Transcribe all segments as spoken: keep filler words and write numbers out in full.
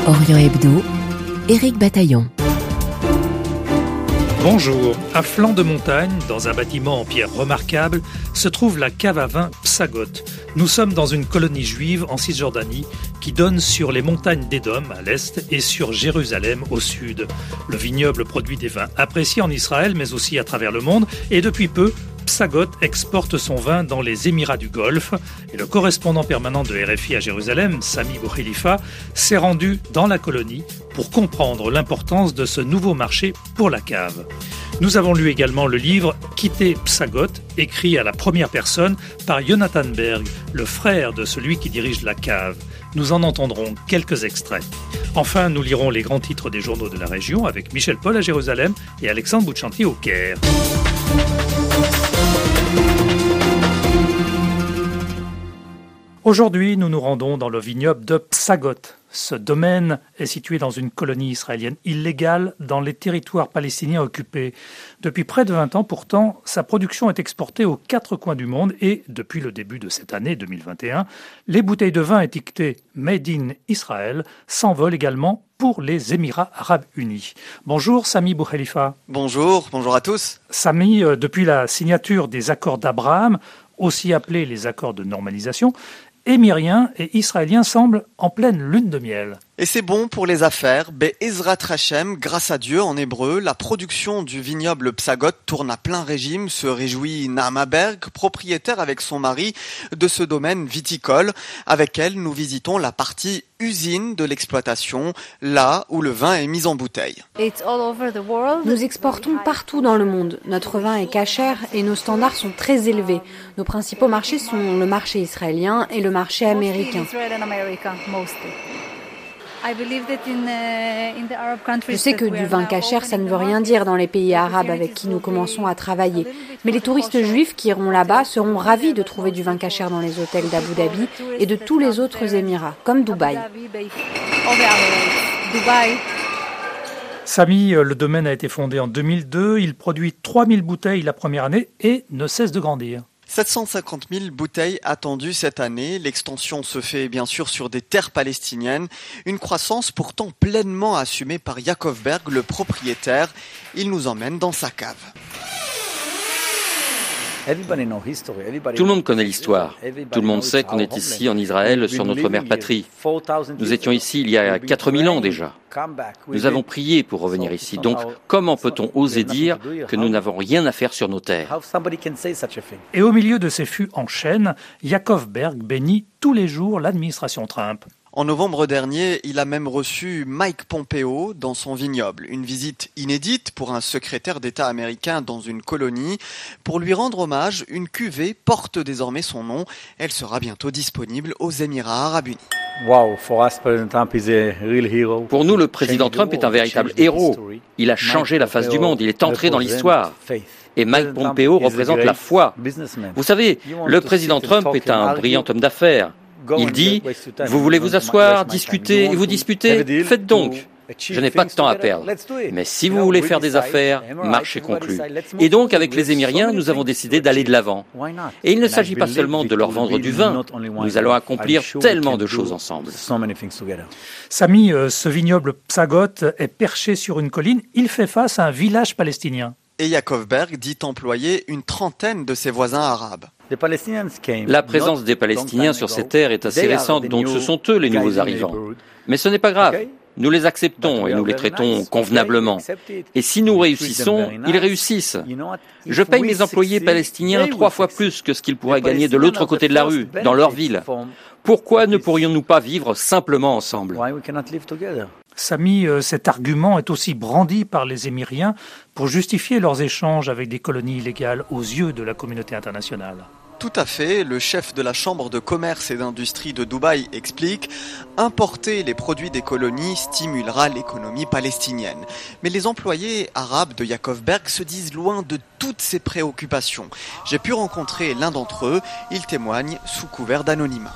Orient Hebdo, Éric Bataillon. Bonjour. À flanc de montagne, dans un bâtiment en pierre remarquable, se trouve la cave à vin Psagot. Nous sommes dans une colonie juive en Cisjordanie qui donne sur les montagnes d'Édom à l'est et sur Jérusalem au sud. Le vignoble produit des vins appréciés en Israël mais aussi à travers le monde et depuis peu, Psagot exporte son vin dans les Émirats du Golfe et le correspondant permanent de R F I à Jérusalem, Sami Boukhelifa, s'est rendu dans la colonie pour comprendre l'importance de ce nouveau marché pour la cave. Nous avons lu également le livre « Quitter Psagot » écrit à la première personne par Jonathan Berg, le frère de celui qui dirige la cave. Nous en entendrons quelques extraits. Enfin, nous lirons les grands titres des journaux de la région avec Michel Paul à Jérusalem et Alexandre Bouchanti au Caire. Aujourd'hui, nous nous rendons dans le vignoble de Psagot. Ce domaine est situé dans une colonie israélienne illégale dans les territoires palestiniens occupés. Depuis près de vingt ans, pourtant, sa production est exportée aux quatre coins du monde et, depuis le début de cette année deux mille vingt et un, les bouteilles de vin étiquetées « Made in Israël » s'envolent également pour les Émirats arabes unis. Bonjour Sami Boukhelifa. Bonjour, bonjour à tous. Sami, depuis la signature des accords d'Abraham, aussi appelés les accords de normalisation, Émiriens et Israéliens semblent en pleine lune de miel. Et c'est bon pour les affaires. Be'ezrat Hashem, grâce à Dieu en hébreu, la production du vignoble Psagot tourne à plein régime, se réjouit Naama Berg, propriétaire avec son mari de ce domaine viticole. Avec elle, nous visitons la partie usine de l'exploitation, là où le vin est mis en bouteille. Nous exportons partout dans le monde. Notre vin est cachère et nos standards sont très élevés. Nos principaux marchés sont le marché israélien et le marché américain. Je sais que du vin cachère, ça ne veut rien dire dans les pays arabes avec qui nous commençons à travailler. Mais les touristes juifs qui iront là-bas seront ravis de trouver du vin cachère dans les hôtels d'Abu Dhabi et de tous les autres Émirats, comme Dubaï. Sami, le domaine a été fondé en deux mille deux. Il produit trois mille bouteilles la première année et ne cesse de grandir. sept cent cinquante mille bouteilles attendues cette année. L'extension se fait bien sûr sur des terres palestiniennes. Une croissance pourtant pleinement assumée par Yaakov Berg, le propriétaire. Il nous emmène dans sa cave. Tout le monde connaît l'histoire. Tout le monde sait qu'on est ici en Israël sur notre mère patrie. Nous étions ici il y a quatre mille ans déjà. Nous avons prié pour revenir ici. Donc, comment peut-on oser dire que nous n'avons rien à faire sur nos terres ? Et au milieu de ces fûts en chêne, Yaakov Berg bénit tous les jours l'administration Trump. En novembre dernier, il a même reçu Mike Pompeo dans son vignoble. Une visite inédite pour un secrétaire d'État américain dans une colonie. Pour lui rendre hommage, une cuvée porte désormais son nom. Elle sera bientôt disponible aux Émirats arabes unis. Pour nous, le président Trump est un véritable héros. Il a changé la face du monde, il est entré dans l'histoire. Et Mike Pompeo représente la foi. Vous savez, le président Trump est un brillant homme d'affaires. Il dit, vous voulez vous asseoir, discuter et vous disputer, faites donc. Je n'ai pas de temps à perdre. Mais si vous voulez faire des affaires, marché conclu. Et donc, avec les Émiriens, nous avons décidé d'aller de l'avant. Et il ne s'agit pas seulement de leur vendre du vin. Nous allons accomplir tellement de choses ensemble. Sami, ce vignoble Psagot est perché sur une colline. Il fait face à un village palestinien. Et Yaakov Berg dit employer une trentaine de ses voisins arabes. La présence des Palestiniens sur ces terres est assez récente, donc ce sont eux les nouveaux arrivants. Mais ce n'est pas grave. Nous les acceptons et nous les traitons convenablement. Et si nous réussissons, ils réussissent. Je paye mes employés palestiniens trois fois plus que ce qu'ils pourraient gagner de l'autre côté de la rue, dans leur ville. Pourquoi ne pourrions-nous pas vivre simplement ensemble ? Sami, cet argument est aussi brandi par les Émiriens pour justifier leurs échanges avec des colonies illégales aux yeux de la communauté internationale. Tout à fait, le chef de la Chambre de commerce et d'industrie de Dubaï explique « Importer les produits des colonies stimulera l'économie palestinienne ». Mais les employés arabes de Yaakov Berg se disent loin de toutes ces préoccupations. J'ai pu rencontrer l'un d'entre eux, il témoigne sous couvert d'anonymat.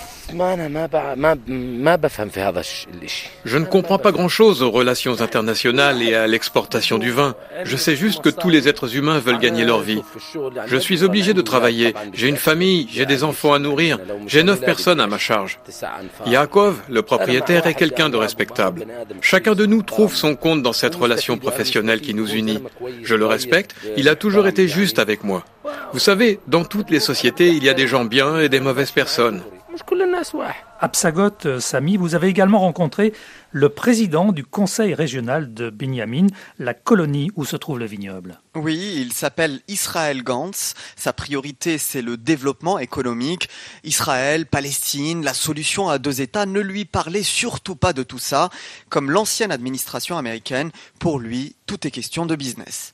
Je ne comprends pas grand-chose aux relations internationales et à l'exportation du vin. Je sais juste que tous les êtres humains veulent gagner leur vie. Je suis obligé de travailler. J'ai une famille, j'ai des enfants à nourrir. J'ai neuf personnes à ma charge. Yaakov, le propriétaire, est quelqu'un de respectable. Chacun de nous trouve son compte dans cette relation professionnelle qui nous unit. Je le respecte, il a toujours été juste avec moi. Vous savez, dans toutes les sociétés, il y a des gens bien et des mauvaises personnes. À Psagot, Sami, vous avez également rencontré le président du conseil régional de Binyamin, la colonie où se trouve le vignoble. Oui, il s'appelle Israël Gantz. Sa priorité, c'est le développement économique. Israël, Palestine, la solution à deux États, ne lui parlait surtout pas de tout ça. Comme l'ancienne administration américaine, pour lui, tout est question de business.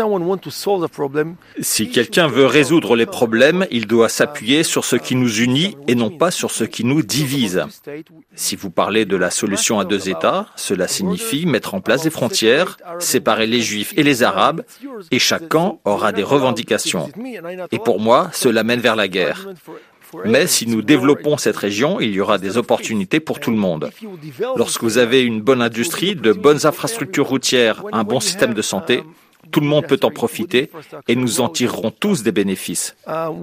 Si quelqu'un veut résoudre les problèmes, il doit s'appuyer sur ce qui nous unit et non pas sur ce qui nous divise. Si vous parlez de la solution à deux États, cela signifie mettre en place des frontières, séparer les Juifs et les Arabes, et chaque camp aura des revendications. Et pour moi, cela mène vers la guerre. Mais si nous développons cette région, il y aura des opportunités pour tout le monde. Lorsque vous avez une bonne industrie, de bonnes infrastructures routières, un bon système de santé, tout le monde peut en profiter et nous en tirerons tous des bénéfices.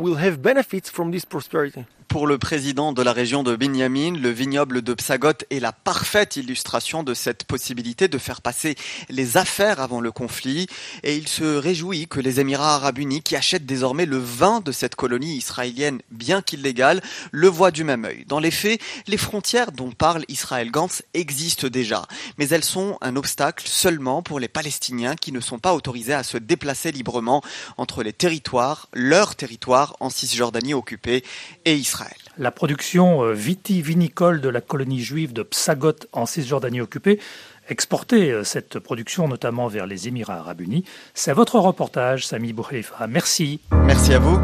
Pour le président de la région de Binyamin, le vignoble de Psagot est la parfaite illustration de cette possibilité de faire passer les affaires avant le conflit. Et il se réjouit que les Émirats arabes unis, qui achètent désormais le vin de cette colonie israélienne, bien qu'illégale, le voient du même œil. Dans les faits, les frontières dont parle Israël Gantz existent déjà. Mais elles sont un obstacle seulement pour les Palestiniens qui ne sont pas autorisés à se déplacer librement entre les territoires, leurs territoires en Cisjordanie occupée et Israël. La production vitivinicole de la colonie juive de Psagot en Cisjordanie occupée, exporter cette production notamment vers les Émirats arabes unis, c'est votre reportage, Sami Boukhalifa. Merci. Merci à vous.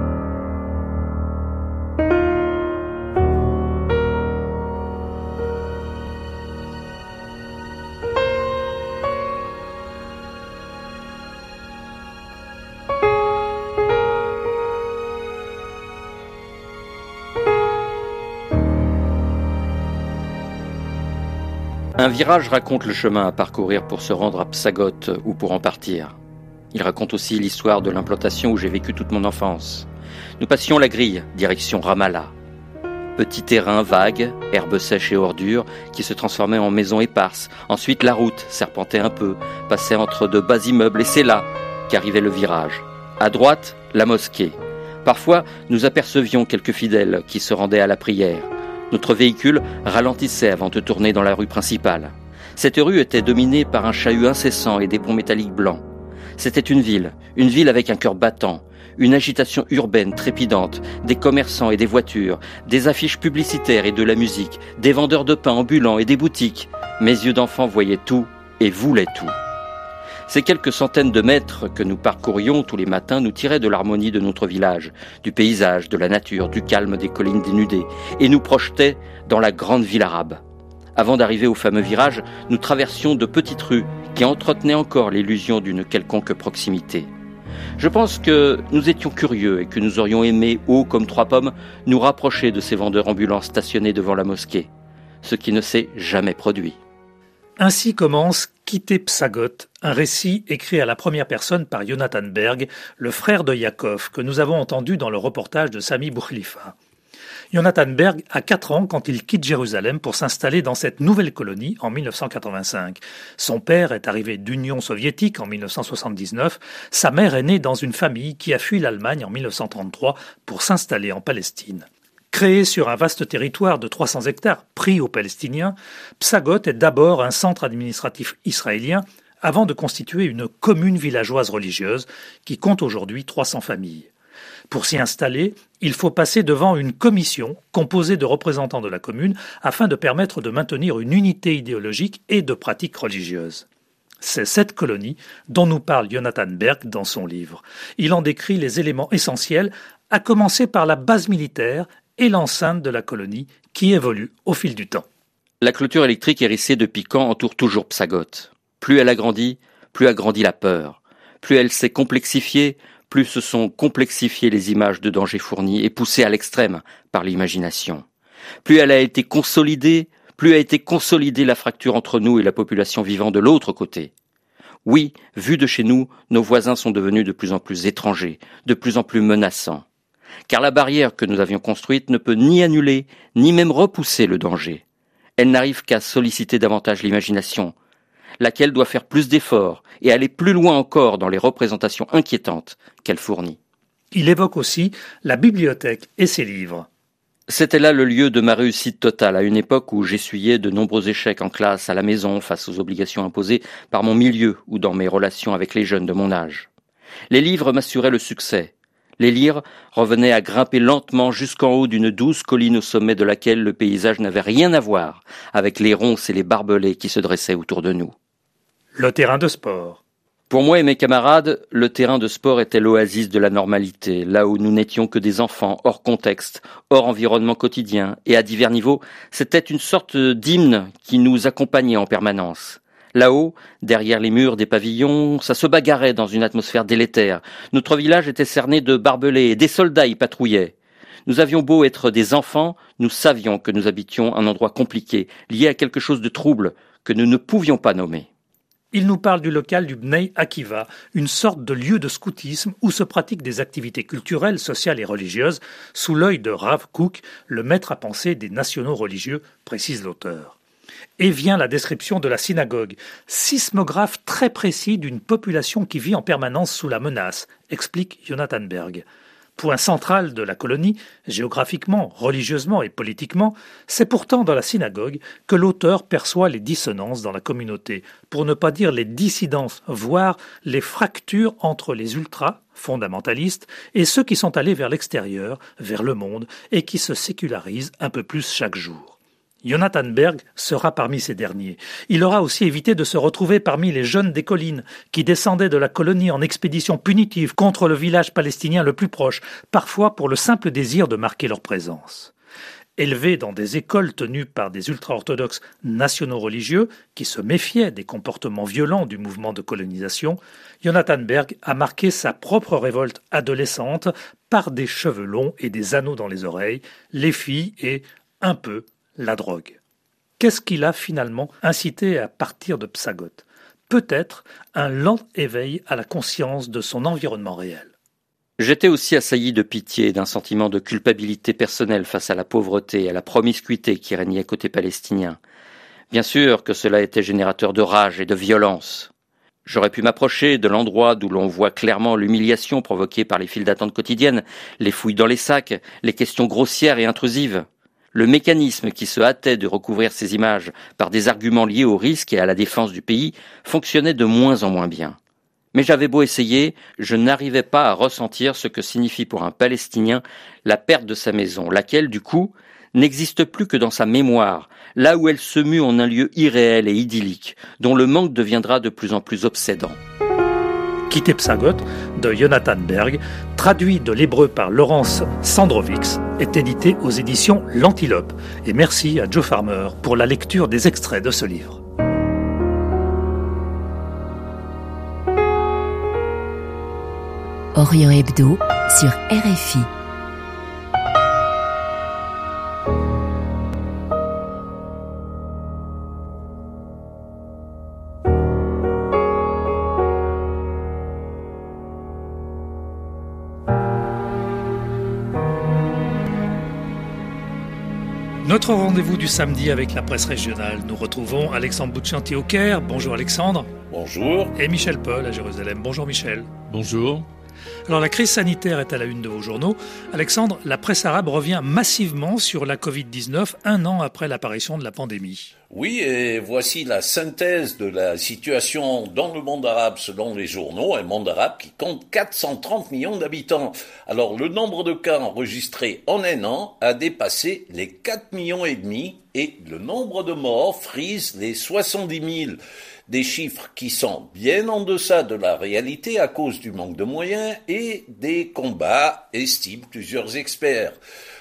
Un virage raconte le chemin à parcourir pour se rendre à Psagot ou pour en partir. Il raconte aussi l'histoire de l'implantation où j'ai vécu toute mon enfance. Nous passions la grille, direction Ramallah. Petit terrain vague, herbes sèches et ordures, qui se transformaient en maisons éparses. Ensuite la route serpentait un peu, passait entre de bas immeubles et c'est là qu'arrivait le virage. À droite, la mosquée. Parfois, nous apercevions quelques fidèles qui se rendaient à la prière. Notre véhicule ralentissait avant de tourner dans la rue principale. Cette rue était dominée par un chahut incessant et des ponts métalliques blancs. C'était une ville, une ville avec un cœur battant, une agitation urbaine trépidante, des commerçants et des voitures, des affiches publicitaires et de la musique, des vendeurs de pain ambulants et des boutiques. Mes yeux d'enfant voyaient tout et voulaient tout. Ces quelques centaines de mètres que nous parcourions tous les matins nous tiraient de l'harmonie de notre village, du paysage, de la nature, du calme des collines dénudées, et nous projetaient dans la grande ville arabe. Avant d'arriver au fameux virage, nous traversions de petites rues qui entretenaient encore l'illusion d'une quelconque proximité. Je pense que nous étions curieux et que nous aurions aimé, hauts comme trois pommes, nous rapprocher de ces vendeurs ambulants stationnés devant la mosquée, ce qui ne s'est jamais produit. Ainsi commence Quitter Psagot, un récit écrit à la première personne par Jonathan Berg, le frère de Yaakov, que nous avons entendu dans le reportage de Sami Boukhalifa. Jonathan Berg a quatre ans quand il quitte Jérusalem pour s'installer dans cette nouvelle colonie en dix-neuf cent quatre-vingt-cinq. Son père est arrivé d'Union soviétique en dix-neuf cent soixante-dix-neuf. Sa mère est née dans une famille qui a fui l'Allemagne en dix-neuf cent trente-trois pour s'installer en Palestine. Créé sur un vaste territoire de trois cents hectares pris aux Palestiniens, Psagot est d'abord un centre administratif israélien avant de constituer une commune villageoise religieuse qui compte aujourd'hui trois cents familles. Pour s'y installer, il faut passer devant une commission composée de représentants de la commune afin de permettre de maintenir une unité idéologique et de pratiques religieuses. C'est cette colonie dont nous parle Jonathan Berg dans son livre. Il en décrit les éléments essentiels, à commencer par la base militaire et l'enceinte de la colonie qui évolue au fil du temps. La clôture électrique hérissée de piquants entoure toujours Psagot. Plus elle agrandit, plus agrandit la peur. Plus elle s'est complexifiée, plus se sont complexifiées les images de danger fournies et poussées à l'extrême par l'imagination. Plus elle a été consolidée, plus a été consolidée la fracture entre nous et la population vivant de l'autre côté. Oui, vu de chez nous, nos voisins sont devenus de plus en plus étrangers, de plus en plus menaçants. Car la barrière que nous avions construite ne peut ni annuler, ni même repousser le danger. Elle n'arrive qu'à solliciter davantage l'imagination, laquelle doit faire plus d'efforts et aller plus loin encore dans les représentations inquiétantes qu'elle fournit. Il évoque aussi la bibliothèque et ses livres. C'était là le lieu de ma réussite totale, à une époque où j'essuyais de nombreux échecs en classe, à la maison, face aux obligations imposées par mon milieu ou dans mes relations avec les jeunes de mon âge. Les livres m'assuraient le succès. Les lire revenaient à grimper lentement jusqu'en haut d'une douce colline au sommet de laquelle le paysage n'avait rien à voir avec les ronces et les barbelés qui se dressaient autour de nous. Le terrain de sport. Pour moi et mes camarades, le terrain de sport était l'oasis de la normalité, là où nous n'étions que des enfants, hors contexte, hors environnement quotidien, et à divers niveaux, c'était une sorte d'hymne qui nous accompagnait en permanence. Là-haut, derrière les murs des pavillons, ça se bagarrait dans une atmosphère délétère. Notre village était cerné de barbelés et des soldats y patrouillaient. Nous avions beau être des enfants, nous savions que nous habitions un endroit compliqué, lié à quelque chose de trouble que nous ne pouvions pas nommer. Il nous parle du local du Bnei Akiva, une sorte de lieu de scoutisme où se pratiquent des activités culturelles, sociales et religieuses, sous l'œil de Rav Kook, le maître à penser des nationaux religieux, précise l'auteur. Et vient la description de la synagogue, sismographe très précis d'une population qui vit en permanence sous la menace, explique Jonathan Berg. Point central de la colonie, géographiquement, religieusement et politiquement, c'est pourtant dans la synagogue que l'auteur perçoit les dissonances dans la communauté, pour ne pas dire les dissidences, voire les fractures entre les ultras, fondamentalistes, et ceux qui sont allés vers l'extérieur, vers le monde, et qui se sécularisent un peu plus chaque jour. Jonathan Berg sera parmi ces derniers. Il aura aussi évité de se retrouver parmi les jeunes des collines qui descendaient de la colonie en expédition punitive contre le village palestinien le plus proche, parfois pour le simple désir de marquer leur présence. Élevé dans des écoles tenues par des ultra-orthodoxes nationaux religieux qui se méfiaient des comportements violents du mouvement de colonisation, Jonathan Berg a marqué sa propre révolte adolescente par des cheveux longs et des anneaux dans les oreilles, les filles et, un peu, la drogue. Qu'est-ce qui l'a finalement incité à partir de Psagot ? Peut-être un lent éveil à la conscience de son environnement réel. J'étais aussi assailli de pitié et d'un sentiment de culpabilité personnelle face à la pauvreté et à la promiscuité qui régnait côté palestinien. Bien sûr que cela était générateur de rage et de violence. J'aurais pu m'approcher de l'endroit d'où l'on voit clairement l'humiliation provoquée par les files d'attente quotidiennes, les fouilles dans les sacs, les questions grossières et intrusives. Le mécanisme qui se hâtait de recouvrir ces images par des arguments liés au risque et à la défense du pays fonctionnait de moins en moins bien. Mais j'avais beau essayer, je n'arrivais pas à ressentir ce que signifie pour un Palestinien la perte de sa maison, laquelle, du coup, n'existe plus que dans sa mémoire, là où elle se mue en un lieu irréel et idyllique, dont le manque deviendra de plus en plus obsédant. Quitter Psagot de Jonathan Berg, traduit de l'hébreu par Laurence Sandrovix, est édité aux éditions L'Antilope. Et merci à Joe Farmer pour la lecture des extraits de ce livre. Orient Hebdo sur R F I. Notre rendez-vous du samedi avec la presse régionale. Nous retrouvons Alexandre Bouchanti au Caire. Bonjour Alexandre. Bonjour. Et Michel Paul à Jérusalem. Bonjour Michel. Bonjour. Alors la crise sanitaire est à la une de vos journaux. Alexandre, la presse arabe revient massivement sur la covid dix-neuf un an après l'apparition de la pandémie. Oui, et voici la synthèse de la situation dans le monde arabe selon les journaux, un monde arabe qui compte quatre cent trente millions d'habitants. Alors le nombre de cas enregistrés en un an a dépassé les quatre millions et demi et le nombre de morts frise les soixante-dix mille. Des chiffres qui sont bien en deçà de la réalité à cause du manque de moyens et des combats, estiment plusieurs experts.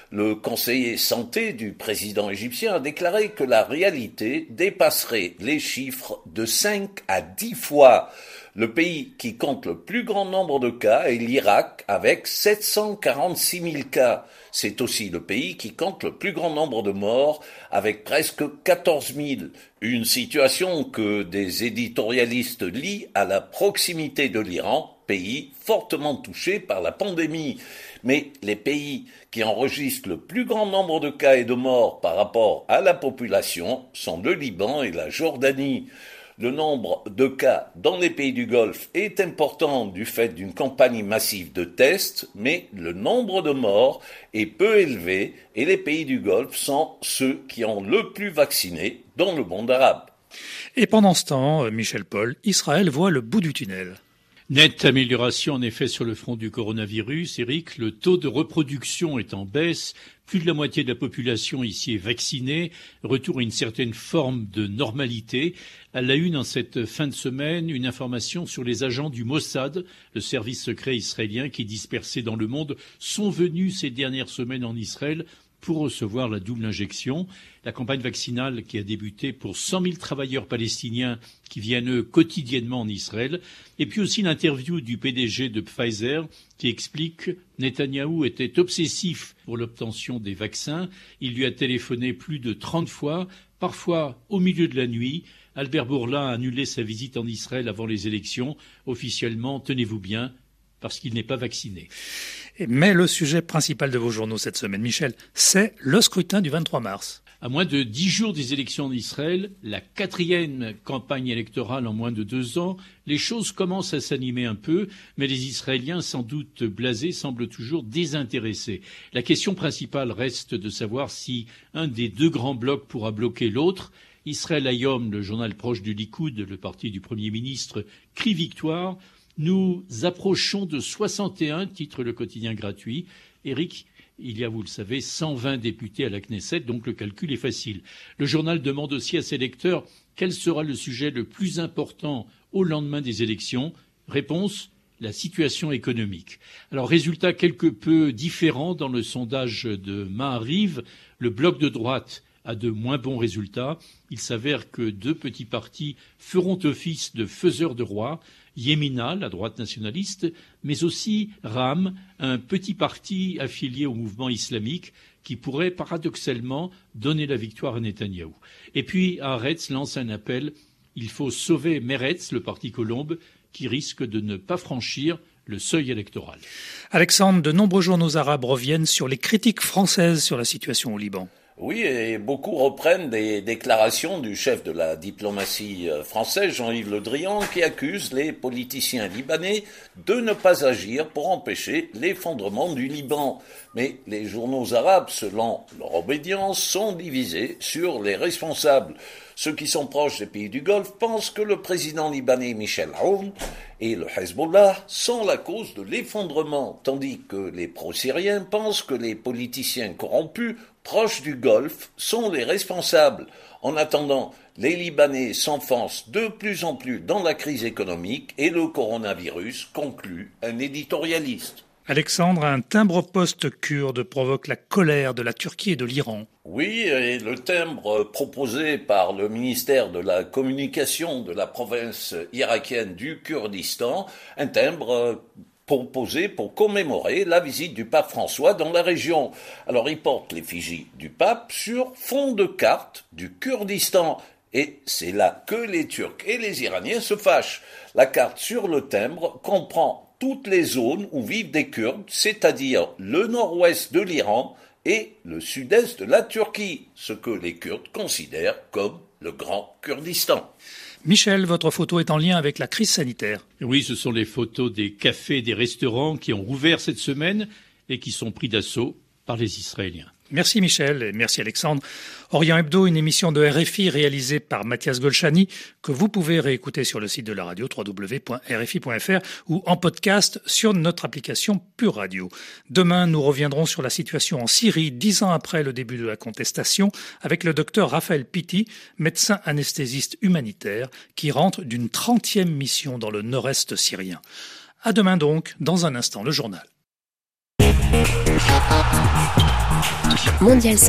Le conseiller santé du président égyptien a déclaré que la réalité dépasserait les chiffres de cinq à dix fois. Le pays qui compte le plus grand nombre de cas est l'Irak avec sept cent quarante-six mille cas. C'est aussi le pays qui compte le plus grand nombre de morts avec presque quatorze mille. Une situation que des éditorialistes lient à la proximité de l'Iran, pays fortement touché par la pandémie. Mais les pays qui enregistrent le plus grand nombre de cas et de morts par rapport à la population sont le Liban et la Jordanie. Le nombre de cas dans les pays du Golfe est important du fait d'une campagne massive de tests, mais le nombre de morts est peu élevé et les pays du Golfe sont ceux qui ont le plus vacciné dans le monde arabe. Et pendant ce temps, Michel Paul, Israël voit le bout du tunnel. Nette amélioration en effet sur le front du coronavirus. Eric, le taux de reproduction est en baisse. Plus de la moitié de la population ici est vaccinée. Retour à une certaine forme de normalité. À la une, en cette fin de semaine, une information sur les agents du Mossad, le service secret israélien qui, dispersés dans le monde, sont venus ces dernières semaines en Israël pour recevoir la double injection. La campagne vaccinale qui a débuté pour cent mille travailleurs palestiniens qui viennent eux quotidiennement en Israël. Et puis aussi l'interview du P D G de Pfizer qui explique que Netanyahou était obsessif pour l'obtention des vaccins. Il lui a téléphoné plus de trente fois, parfois au milieu de la nuit. Albert Bourla a annulé sa visite en Israël avant les élections. Officiellement, tenez-vous bien, parce qu'il n'est pas vacciné. Mais le sujet principal de vos journaux cette semaine, Michel, c'est le scrutin du vingt-trois mars. À moins de dix jours des élections en Israël, la quatrième campagne électorale en moins de deux ans, les choses commencent à s'animer un peu, mais les Israéliens, sans doute blasés, semblent toujours désintéressés. La question principale reste de savoir si un des deux grands blocs pourra bloquer l'autre. Israël Hayom, le journal proche du Likoud, le parti du Premier ministre, crie victoire. Nous approchons de soixante et un, titre le quotidien gratuit. Eric, il y a, vous le savez, cent vingt députés à la Knesset, donc le calcul est facile. Le journal demande aussi à ses lecteurs quel sera le sujet le plus important au lendemain des élections. Réponse, la situation économique. Alors, résultat quelque peu différent dans le sondage de Maariv, le bloc de droite a de moins bons résultats. Il s'avère que deux petits partis feront office de faiseurs de roi. Yemina, la droite nationaliste, mais aussi Ram, un petit parti affilié au mouvement islamique qui pourrait paradoxalement donner la victoire à Netanyahou. Et puis Haaretz lance un appel, il faut sauver Meretz, le parti colombe, qui risque de ne pas franchir le seuil électoral. Alexandre, de nombreux journaux arabes reviennent sur les critiques françaises sur la situation au Liban. Oui, et beaucoup reprennent des déclarations du chef de la diplomatie française, Jean-Yves Le Drian, qui accuse les politiciens libanais de ne pas agir pour empêcher l'effondrement du Liban. Mais les journaux arabes, selon leur obédience, sont divisés sur les responsables. Ceux qui sont proches des pays du Golfe pensent que le président libanais Michel Aoun et le Hezbollah sont la cause de l'effondrement, tandis que les pro-syriens pensent que les politiciens corrompus proches du Golfe sont les responsables. En attendant, les Libanais s'enfoncent de plus en plus dans la crise économique et le coronavirus, conclut un éditorialiste. Alexandre, un timbre-poste kurde provoque la colère de la Turquie et de l'Iran. Oui, et le timbre proposé par le ministère de la Communication de la province irakienne du Kurdistan, un timbre proposé pour commémorer la visite du pape François dans la région. Alors il porte l'effigie du pape sur fond de carte du Kurdistan. Et c'est là que les Turcs et les Iraniens se fâchent. La carte sur le timbre comprend toutes les zones où vivent des Kurdes, c'est-à-dire le nord-ouest de l'Iran et le sud-est de la Turquie, ce que les Kurdes considèrent comme le Grand Kurdistan. Michel, votre photo est en lien avec la crise sanitaire. Oui, ce sont les photos des cafés et des restaurants qui ont rouvert cette semaine et qui sont pris d'assaut par les Israéliens. Merci Michel et merci Alexandre. Orient Hebdo, une émission de R F I réalisée par Mathias Golchani que vous pouvez réécouter sur le site de la radio w w w point r f i point f r ou en podcast sur notre application Pure Radio. Demain, nous reviendrons sur la situation en Syrie dix ans après le début de la contestation avec le docteur Raphaël Pitti, médecin anesthésiste humanitaire qui rentre d'une trentième mission dans le nord-est syrien. À demain donc, dans un instant, le journal. Mondial